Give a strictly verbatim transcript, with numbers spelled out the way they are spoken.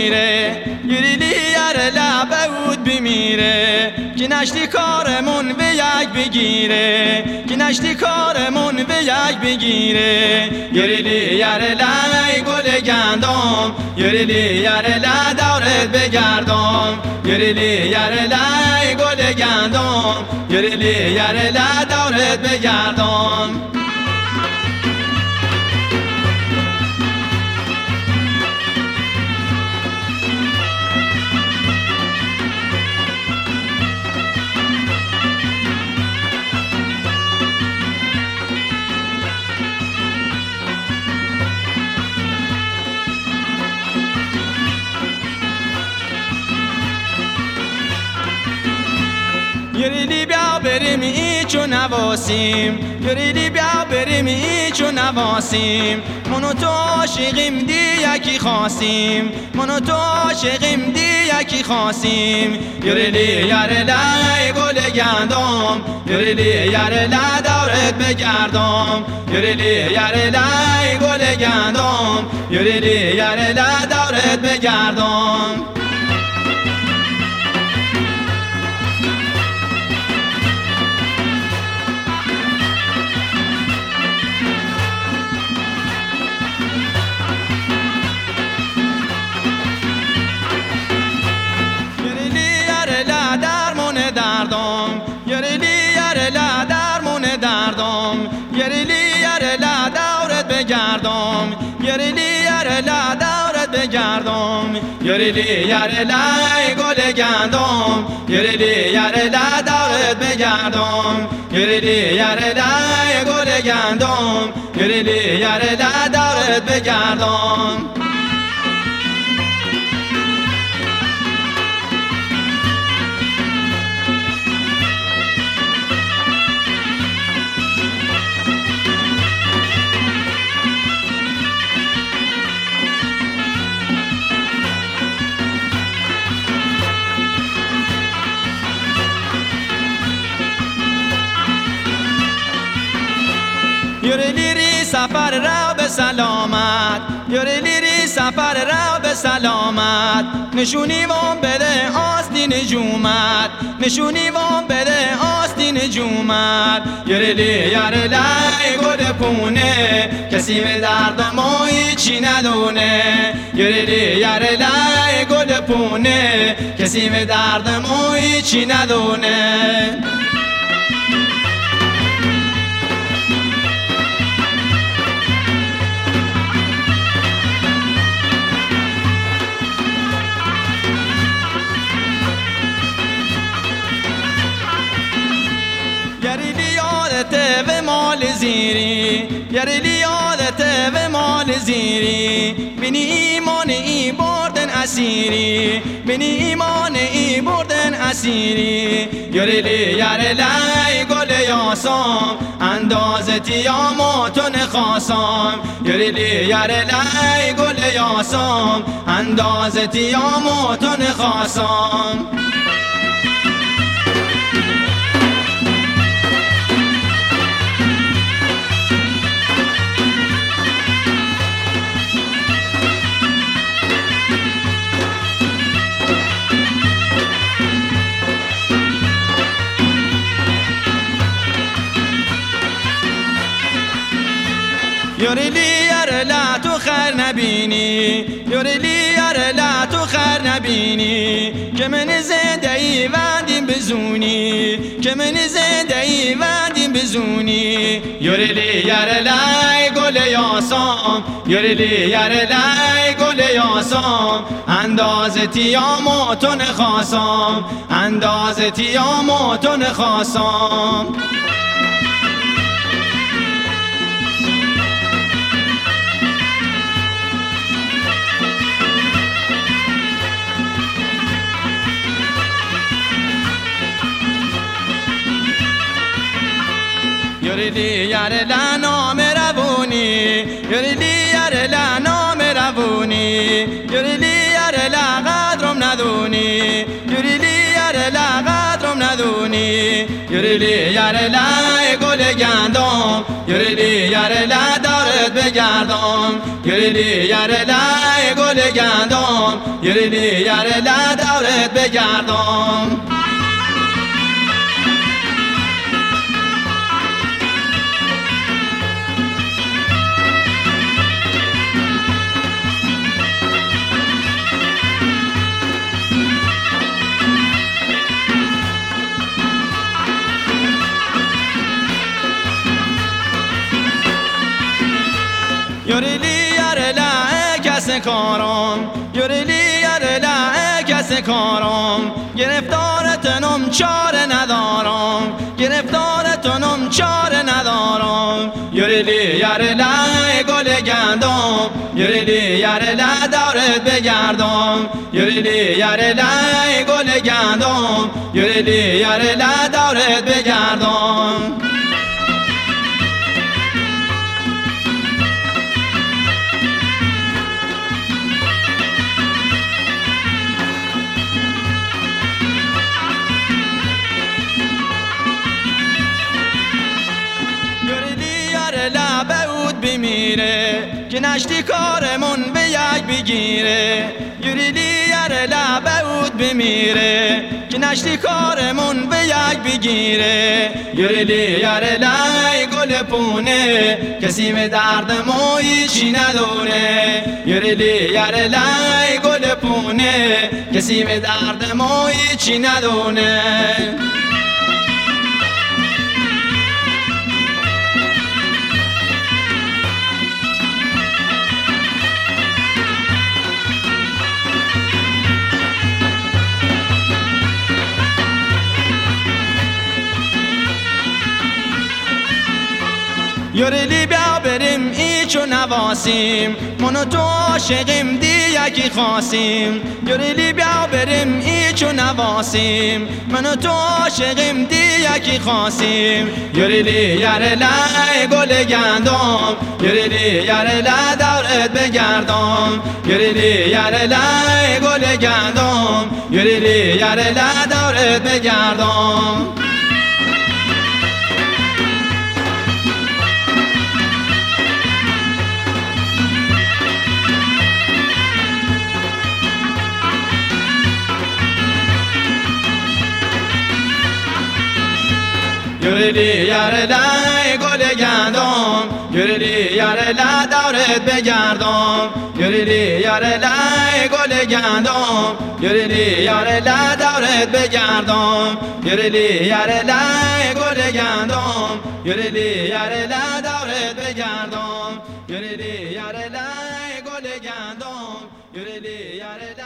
بگیره، یریلی یاره لبه بود بمیره، که نشتی کارمون به یک بگیره، که نشتی کارمون به یک بگیره. یریلی یاره لبه گل گندم، یریلی یاره لبه دورت بگردم، یریلی یاره لبه گل گندم، یریلی یاره لبه دورت بگردم. یریلی بیا بریم ایچ و نواسیم، یریلی بیا بریم ایچ و نواسیم، منو تو عاشقیم دی یکی خواستیم، منو تو عاشقیم دی یکی خواستیم. یریلی یاره لای گل گندم، یریلی یاره لا دورت بگردم، یریلی یاره لای گل گندم، یریلی یاره لا دورت بگردم. یریلی یاره لا درمون دردم، یریلی یاره لا دورت بگردم، یریلی یاره لا دورت بگردم. یریلی یاره لا گل گندم، یریلی یاره لا دورت بگردم، یریلی یاره لا گل گندم، یریلی یاره لا دورت بگردم. یریلی ری سفر را به سلامت، یریلی ری سفر را به سلامت، نشونی وام بده آستی نجومت، نشونی وام بده آستی نجومت. یریلی یاره لای گل پونه، کسی به درد ما هیچی ندونه، یریلی یاره لای گل پونه، کسی به درد ما هیچی ندونه. و مال زیری، یریلی یادت و مال زیری، بینی ایمان ای بردن اسیری، بینی ایمان ای بردن اسیری. یریلی یاره لای گل یاسم، اندازتی یا موتون خواستم، یریلی یاره لای گل یاسم، اندازتی یا موتون خواستم. یریلی یاره لا تو خیر نبینی، یریلی یاره لا تو خیر نبینی، که من زنده ای وندیم بزونی، که من زنده ای وندیم بزونی. یریلی یاره لای گل یاسم، یریلی یاره لای گل یاسم، اندازتی یا موتون خواستم، اندازتی یا موتون خواستم. یریلی یاره لا نام روونی، یریلی یاره لا نام روونی، یریلی یاره لا قدرم ندونی، یریلی یاره لا قدرم ندونی. بونی یوریلی یاره لای گل گندم یوریلی یاره لا دارت بگردم یوریلی یاره لای گل گندم یوریلی یاره لا دارت بگردم یوریلی یاره لا کس کارم یوریلی یاره لا کس کارم گرفتارتنم چاره ندارم گرفتارتنم چاره ندارم یوریلی یاره لا گل گندم یوریلی یاره لا دارت بگردم یوریلی یاره لا گل گندم یوریلی یاره لا دارت بگردم لا بود بمیره که نشتی کارمون به یک بگیره یوریلی یاره لا بود بمیره که نشتی کارمون به یک بگیره یوریلی یاره لای گل پونه کسی به درد ما هیچی ندونه یوریلی یاره لای گل پونه کسی به درد ما هیچی ندونه یوریلی بیا بریم ایچو نواسیم من و تو عاشقیم دی یکی خواستیم یوریلی بیا بریم ایچو نواسیم من و تو عاشقیم دی یکی خواستیم یوریلی یاره لای گل گندم یوریلی یاره لا دارت بگردم یوریلی یاره لای گل گندم یوریلی یاره لا دارت بگردم یوریلی یاره لای گل گندم یوریلی یاره لا دارت بگردم یوریلی یاره لای گل گندم یوریلی یاره لا دارت بگردم یوریلی یاره لای گل گندم یوریلی یاره لا دارت بگردم یوریلی یاره لای گل گندم یوریلی یاره